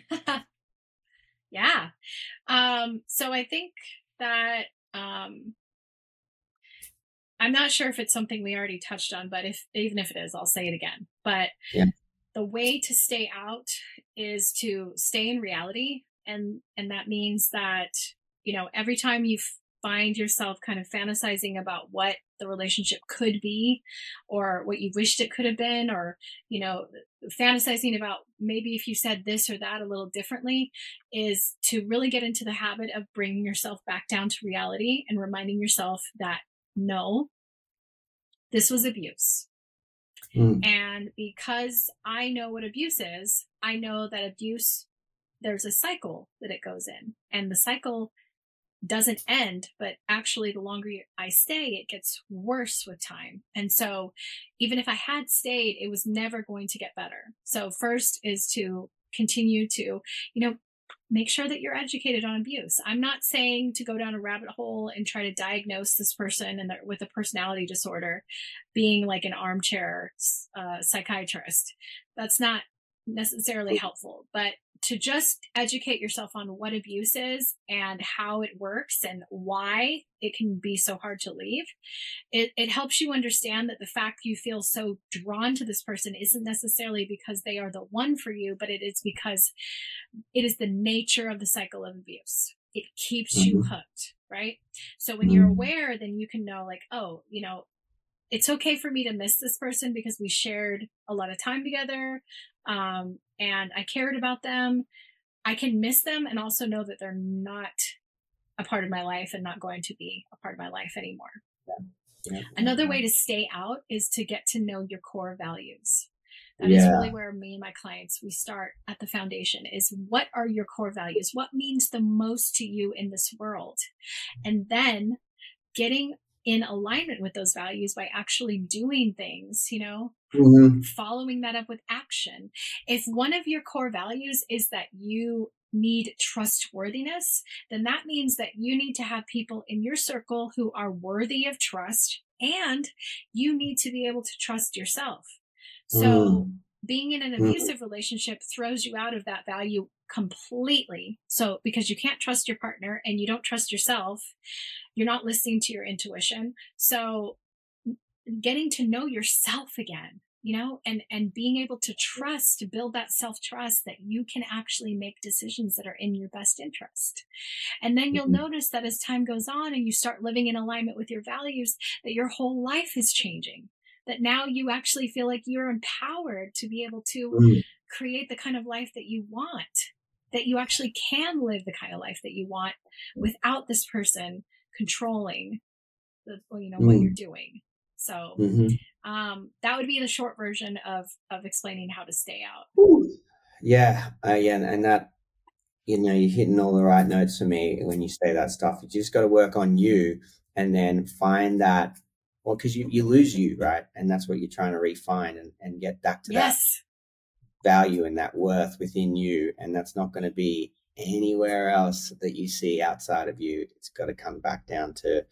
yeah. Um, so I think that um, I'm not sure if it's something we already touched on, but if even if it is, I'll say it again. But yeah. The way to stay out is to stay in reality. And, and that means that, you know, every time you find yourself kind of fantasizing about what the relationship could be, or what you wished it could have been, or, you know, fantasizing about maybe if you said this or that a little differently, is to really get into the habit of bringing yourself back down to reality and reminding yourself that, no, this was abuse. Mm. And because I know what abuse is, I know that abuse, there's a cycle that it goes in, and the cycle doesn't end, but actually the longer I stay, it gets worse with time. And so even if I had stayed, it was never going to get better. So first is to continue to, you know, make sure that you're educated on abuse. I'm not saying to go down a rabbit hole and try to diagnose this person and with a personality disorder, being like an armchair uh, psychiatrist. That's not necessarily helpful, but to just educate yourself on what abuse is and how it works and why it can be so hard to leave. It, it helps you understand that the fact you feel so drawn to this person isn't necessarily because they are the one for you, but it is because it is the nature of the cycle of abuse. it keeps Mm-hmm. you hooked, right? So when you're aware, then you can know like, oh, you know, it's okay for me to miss this person because we shared a lot of time together, um, and I cared about them. I can miss them and also know that they're not a part of my life and not going to be a part of my life anymore. Yeah. Yeah. Another way to stay out is to get to know your core values. That yeah. is really where me and my clients, we start at the foundation is what are your core values? What means the most to you in this world? And then getting in alignment with those values by actually doing things, you know, mm-hmm. following that up with action. If one of your core values is that you need trustworthiness, then that means that you need to have people in your circle who are worthy of trust, and you need to be able to trust yourself. So mm. being in an abusive mm. relationship throws you out of that value completely. So because you can't trust your partner and you don't trust yourself, you're not listening to your intuition. So getting to know yourself again, you know, and, and being able to trust, to build that self-trust that you can actually make decisions that are in your best interest. And then you'll mm-hmm. notice that as time goes on and you start living in alignment with your values, that your whole life is changing, that now you actually feel like you're empowered to be able to mm-hmm. create the kind of life that you want, that you actually can live the kind of life that you want without this person controlling the, you know, mm-hmm. what you're doing. So mm-hmm. um, that would be the short version of of explaining how to stay out. Yeah, uh, yeah, and that, you know, you're hitting all the right notes for me when you say that stuff. You just got to work on you and then find that, well, because you, you lose you, right? And that's what you're trying to refine and, and get back to yes. that value and that worth within you. And that's not going to be anywhere else that you see outside of you. It's got to come back down to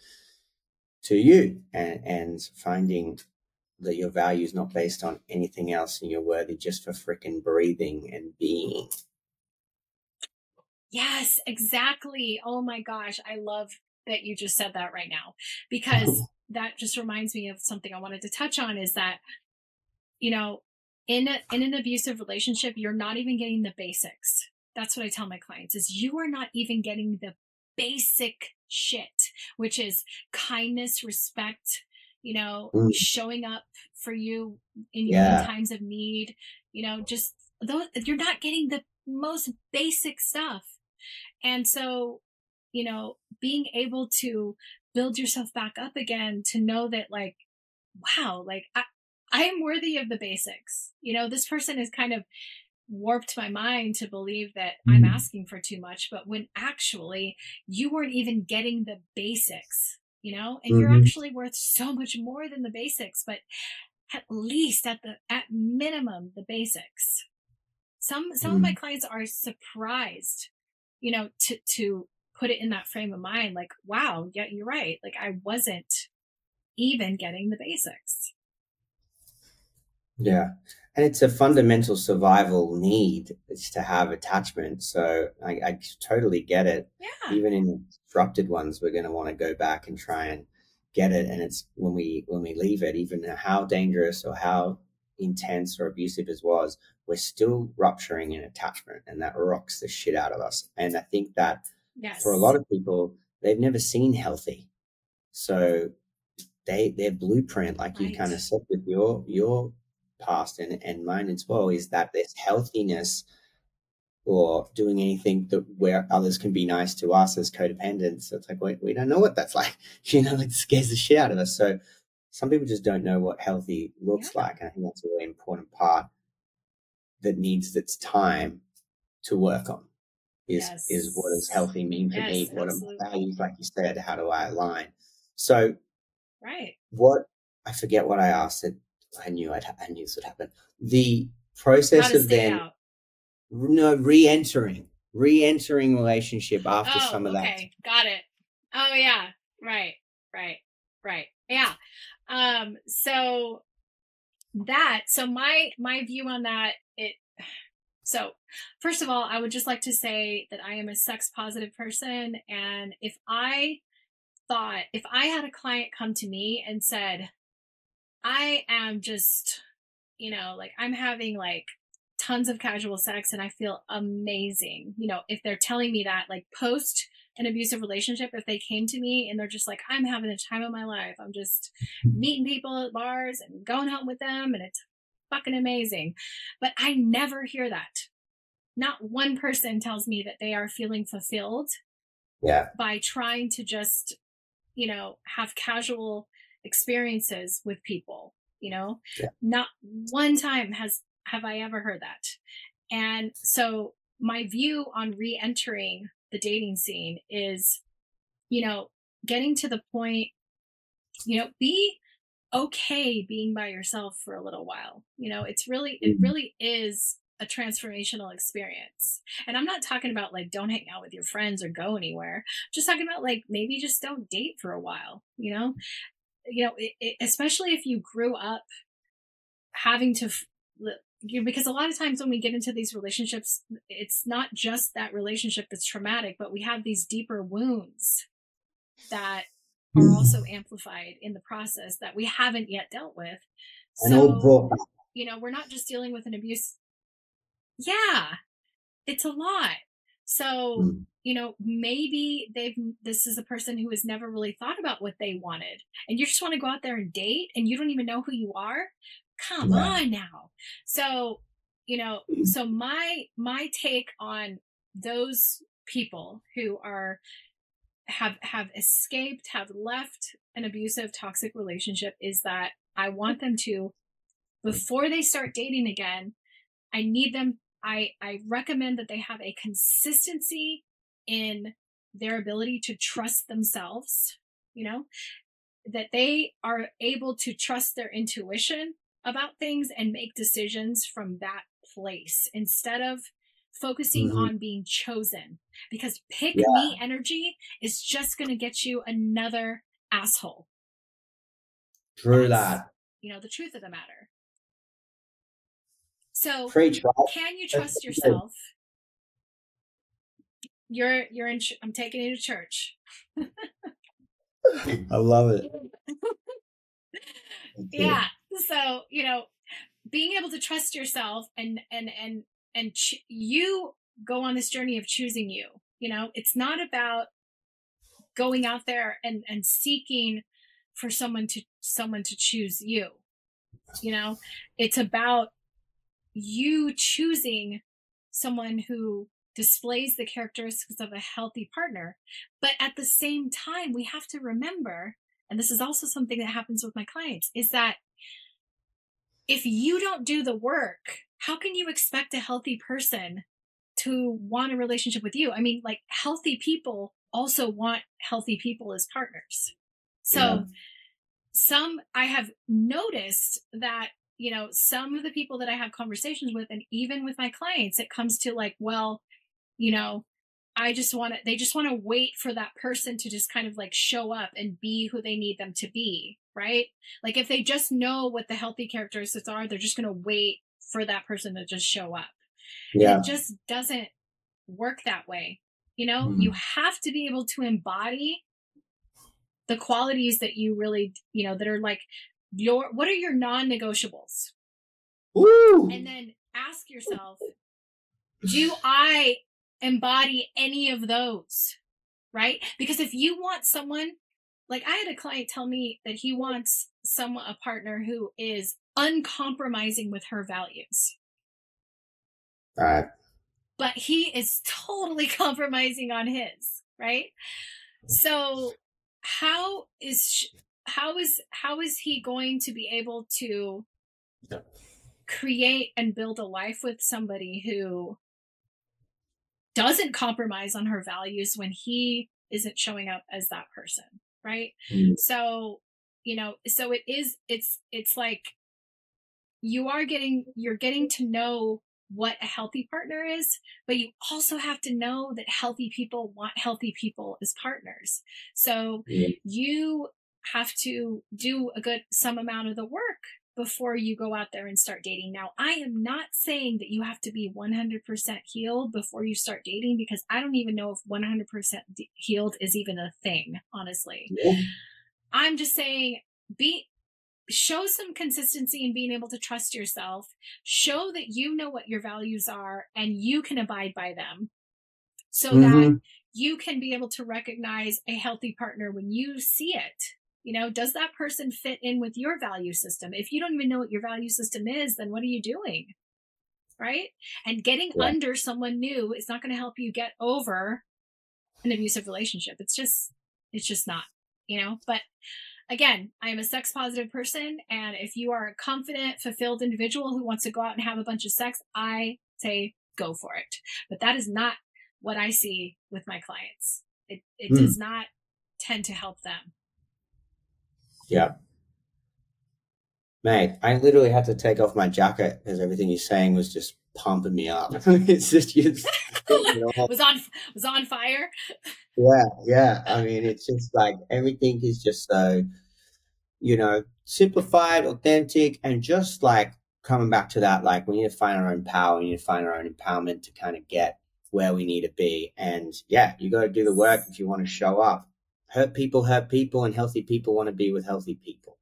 to you and, and finding that your value is not based on anything else and you're worthy just for freaking breathing and being. Yes, exactly. Oh my gosh. I love that you just said that right now, because that just reminds me of something I wanted to touch on is that, you know, in a, in an abusive relationship, you're not even getting the basics. That's what I tell my clients is you are not even getting the basic shit, which is kindness, respect, you know, mm. showing up for you in your yeah. times of need, you know, just those, you're not getting the most basic stuff. And so, you know, being able to build yourself back up again, to know that like, wow, like I, I am worthy of the basics. You know, this person has kind of warped my mind to believe that mm. I'm asking for too much, but when actually you weren't even getting the basics, you know, and mm-hmm. you're actually worth so much more than the basics, but at least at the, at minimum, the basics. Some, some mm. of my clients are surprised, you know, to, to put it in that frame of mind, like, wow, yeah, you're right. Like I wasn't even getting the basics. Yeah. And it's a fundamental survival need is to have attachment. So I, I totally get it. Yeah. Even in disrupted ones, we're going to want to go back and try and get it. And it's when we, when we leave it, even how dangerous or how intense or abusive it was, we're still rupturing an attachment, and that rocks the shit out of us. And I think that yes. for a lot of people, they've never seen healthy. So they, their blueprint, like right. you kind of said with your, your, past and, and mine as well, is that this healthiness or doing anything that where others can be nice to us as codependents. So it's like, we, we don't know what that's like, you know, it scares the shit out of us. So some people just don't know what healthy looks yeah. like. And I think that's a really important part that needs its time to work on is, yes. is what does healthy mean for yes, me? What absolutely. Are my values? Like you said, how do I align? So right. what, I forget what I asked it. I knew I'd, I knew this would happen. The process of then, out. no, re-entering, re-entering relationship after oh, some of that. Okay, got it. Oh yeah, right, right, right. Yeah. Um. So that. So my my view on that. It. So first of all, I would just like to say that I am a sex positive person, and if I thought if I had a client come to me and said, I am just, you know, like I'm having like tons of casual sex and I feel amazing. You know, if they're telling me that like post an abusive relationship if they came to me and they're just like, I'm having the time of my life. I'm just meeting people at bars and going home with them, and it's fucking amazing. But I never hear that. Not one person tells me that they are feeling fulfilled yeah. by trying to just, you know, have casual experiences with people, you know, yeah. Not one time has, have I ever heard that. And so my view on re-entering the dating scene is, you know, getting to the point, you know, be okay being by yourself for a little while. You know, it's really, it really is a transformational experience. And I'm not talking about like, don't hang out with your friends or go anywhere. I'm just talking about like, maybe just don't date for a while, you know, you know, it, it, especially if you grew up having to, you know, because a lot of times when we get into these relationships, it's not just that relationship that's traumatic, but we have these deeper wounds that are also amplified in the process that we haven't yet dealt with. So, you know, we're not just dealing with an abuse. Yeah, it's a lot. So, mm. you know, maybe they've, this is a person who has never really thought about what they wanted, and you just want to go out there and date and you don't even know who you are. Come yeah. on now. So, you know, so my, my take on those people who are, have, have escaped, have left an abusive, toxic relationship is that I want them to, before they start dating again, I need them, I, I recommend that they have a consistency in their ability to trust themselves, you know, that they are able to trust their intuition about things and make decisions from that place instead of focusing mm-hmm. on being chosen, because pick yeah. me energy is just going to get you another asshole. True That's, that. You know, the truth of the matter. So Preach, right? Can you trust yourself? You're, you're in, I'm taking you to church. I love it. Yeah. So, you know, being able to trust yourself and, and, and, and ch- you go on this journey of choosing you, you know, it's not about going out there and, and seeking for someone to, someone to choose you, you know, it's about you choosing someone who displays the characteristics of a healthy partner. But at the same time, we have to remember, and this is also something that happens with my clients, is that if you don't do the work, how can you expect a healthy person to want a relationship with you? I mean, like, healthy people also want healthy people as partners. So yeah. some, I have noticed that, you know, some of the people that I have conversations with, and even with my clients, it comes to like, well, you know, I just want to, they just want to wait for that person to just kind of like show up and be who they need them to be. Right. Like if they just know what the healthy characteristics are, they're just going to wait for that person to just show up. Yeah. And it just doesn't work that way. You know, mm-hmm. you have to be able to embody the qualities that you really, you know, that are like your, what are your non-negotiables? Woo! And then ask yourself, do I embody any of those? Right? Because if you want someone, like I had a client tell me that he wants someone, a partner who is uncompromising with her values. All right. But he is totally compromising on his, right? So how is, how is, how is he going to be able to yeah. create and build a life with somebody who doesn't compromise on her values when he isn't showing up as that person? Right. Mm. So, you know, so it is, it's, it's like you are getting, you're getting to know what a healthy partner is, but you also have to know that healthy people want healthy people as partners. So mm. you have to do a good, some amount of the work before you go out there and start dating. Now, I am not saying that you have to be one hundred percent healed before you start dating, because I don't even know if one hundred percent healed is even a thing, honestly. Yeah. I'm just saying, be, show some consistency in being able to trust yourself, show that you know what your values are and you can abide by them, so mm-hmm. that you can be able to recognize a healthy partner when you see it. You know, does that person fit in with your value system? If you don't even know what your value system is, then what are you doing? Right? And getting Yeah. under someone new is not going to help you get over an abusive relationship. It's just, it's just not, you know, but again, I am a sex positive person. And if you are a confident, fulfilled individual who wants to go out and have a bunch of sex, I say go for it. But that is not what I see with my clients. It, it Mm. does not tend to help them. Yeah. Mate, I literally had to take off my jacket because everything you're saying was just pumping me up. It's just, just was on was on fire. Yeah, yeah. I mean, it's just like everything is just so, you know, simplified, authentic, and just like coming back to that, like we need to find our own power, we need to find our own empowerment to kind of get where we need to be. And yeah, you got to do the work if you want to show up. Hurt people hurt people, and healthy people want to be with healthy people.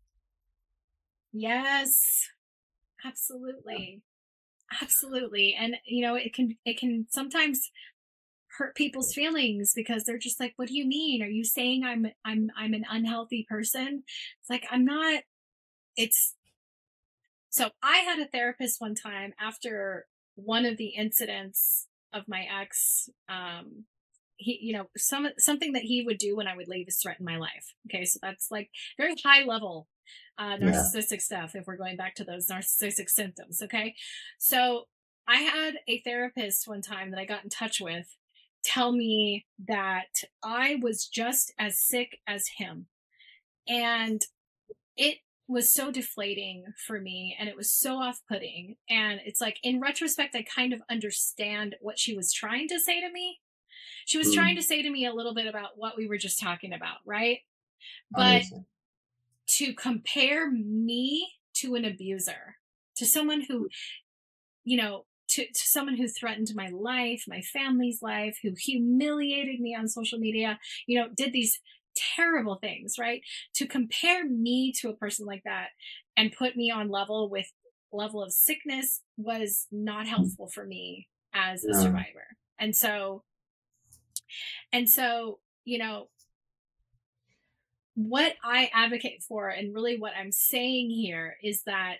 Yes, absolutely. Absolutely. And you know, it can it can sometimes hurt people's feelings because they're just like, what do you mean? Are you saying I'm I'm I'm an unhealthy person? It's like, I'm not. It's so I had a therapist one time after one of the incidents of my ex. Um he, you know, some something that he would do when I would leave is threaten my life. Okay, so that's like very high level uh, narcissistic yeah. stuff. If we're going back to those narcissistic symptoms, okay. So I had a therapist one time that I got in touch with tell me that I was just as sick as him, and it was so deflating for me, and it was so off-putting. And it's like, in retrospect, I kind of understand what she was trying to say to me. She was mm. trying to say to me a little bit about what we were just talking about, right? But to compare me to an abuser, to someone who, you know, to, to someone who threatened my life, my family's life, who humiliated me on social media, you know, did these terrible things, right? To compare me to a person like that and put me on level with level of sickness was not helpful for me as a survivor. And so, and so, you know, what I advocate for, and really what I'm saying here, is that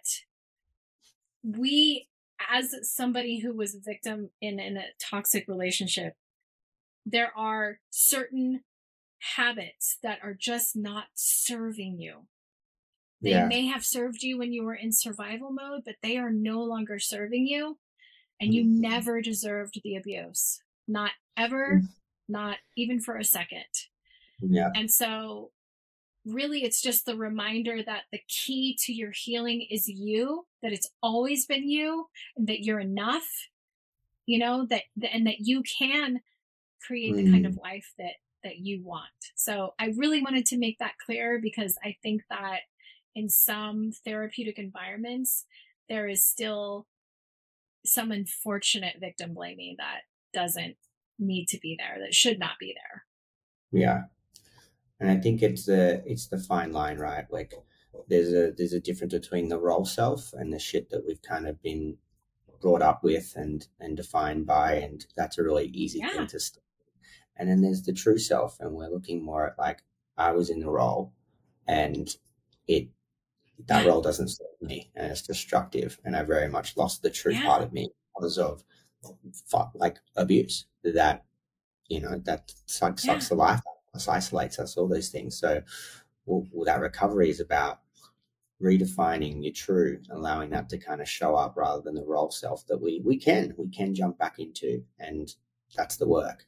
we, as somebody who was a victim in, in a toxic relationship, there are certain habits that are just not serving you. They yeah. may have served you when you were in survival mode, but they are no longer serving you, and you mm-hmm. never deserved the abuse. Not ever, mm-hmm. not even for a second. Yeah. And so really, it's just the reminder that the key to your healing is you, that it's always been you, and that you're enough, you know, that, and that you can create mm. the kind of life that, that you want. So I really wanted to make that clear, because I think that in some therapeutic environments, there is still some unfortunate victim blaming that doesn't need to be there, that should not be there. Yeah. And I think it's the it's the fine line, right? Like there's a there's a difference between the role self and the shit that we've kind of been brought up with and and defined by, and that's a really easy yeah. thing to start. And then there's the true self, and we're looking more at like, I was in the role, and it that role doesn't serve me, and it's destructive, and I very much lost the true yeah. part of me because of like abuse that, you know, that sucks, yeah. sucks the life out. Us, isolates us, all those things. So well, well, that recovery is about redefining your true, allowing that to kind of show up rather than the role self that we we can we can jump back into, and that's the work.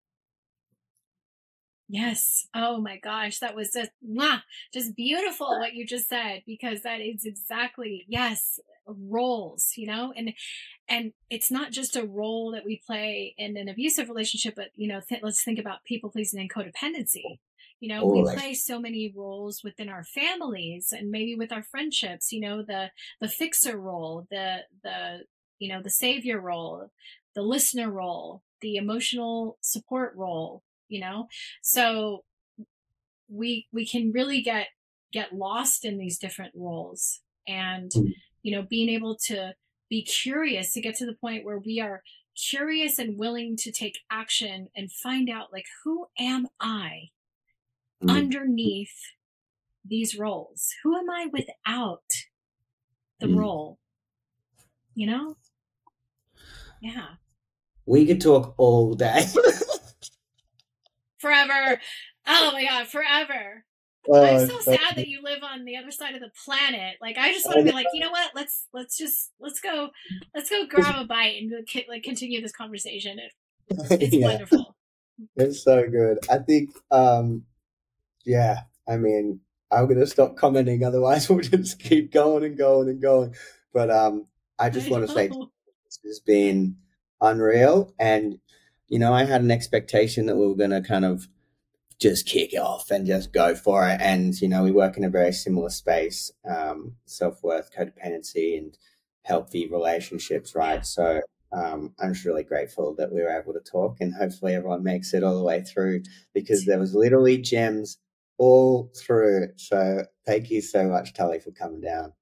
Yes. Oh my gosh, that was just mwah, just beautiful what you just said, because that is exactly, yes, roles, you know, and and it's not just a role that we play in an abusive relationship, but, you know, th- let's think about people pleasing and codependency. You know, oh, we like- play so many roles within our families and maybe with our friendships, you know, the the fixer role, the the you know, the savior role, the listener role, the emotional support role, you know. So we we can really get get lost in these different roles, and mm. you know, being able to be curious, to get to the point where we are curious and willing to take action and find out, like, who am I mm. underneath these roles? Who am I without the mm. role? You know? Yeah. We could talk all day. Forever. Oh my God, forever. Oh, I'm so sad that you live on the other side of the planet. Like, I just want to be like, you know what? Let's let's just let's go let's go grab a bite and like continue this conversation. It's yeah. wonderful. It's so good. I think, um, yeah. I mean, I'm gonna stop commenting, otherwise we'll just keep going and going and going. But um, I just want to say this has been unreal, and you know, I had an expectation that we were gonna kind of just kick off and just go for it. And, you know, we work in a very similar space, um, self-worth, codependency, and healthy relationships, right? Yeah. So um, I'm just really grateful that we were able to talk, and hopefully everyone makes it all the way through, because there was literally gems all through. So thank you so much, Tully, for coming down.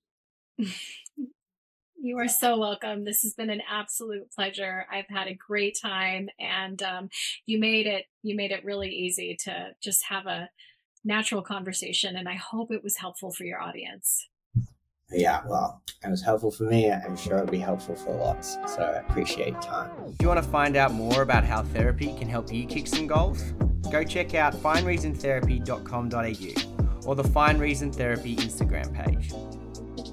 You are so welcome. This has been an absolute pleasure. I've had a great time, and um, you made it. You made it really easy to just have a natural conversation, and I hope it was helpful for your audience. Yeah, well, it was helpful for me. I'm sure it'll be helpful for lots. So I appreciate your time. If you want to find out more about how therapy can help you kick some goals, go check out find reason therapy dot com dot a u or the Find Reason Therapy Instagram page.